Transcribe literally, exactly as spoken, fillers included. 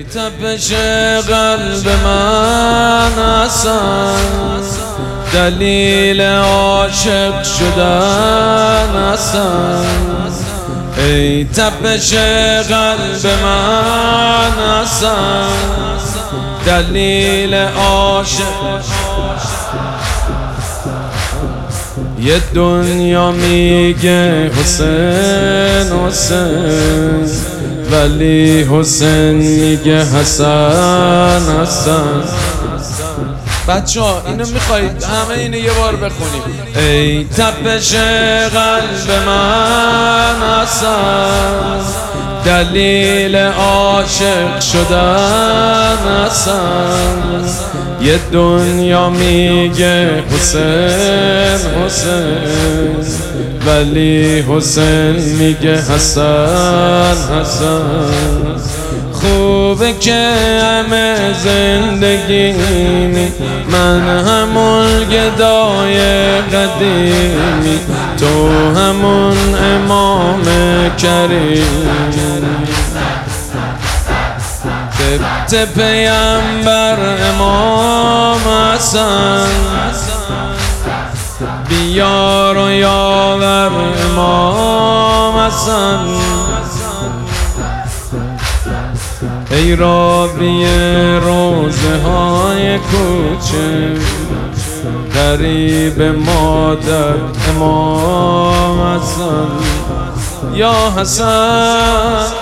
ای تپش قلب من حسن، دلیل عاشق شدن حسن. ای تپش قلب من حسن، دلیل عاشق. یه دنیا میگه حسین حسین، ولی حسین میگه حسن حسن. بچه ها اینو میخواید همه اینو یه بار بخونیم. ای تپش قلب من حسن، دلیل عاشق شدن حسن. یه دنیا میگه حسین حسین، ولی حسین میگه حسن حسن. خوبه که همه زندگی من همون گدای قدیمی، تو همون امام کریم. تپ پیامبر امام حسن، بیار و یاور امام حسن. ای رابی روزه های کوچه، قریب مادر امام حسن. یا حسن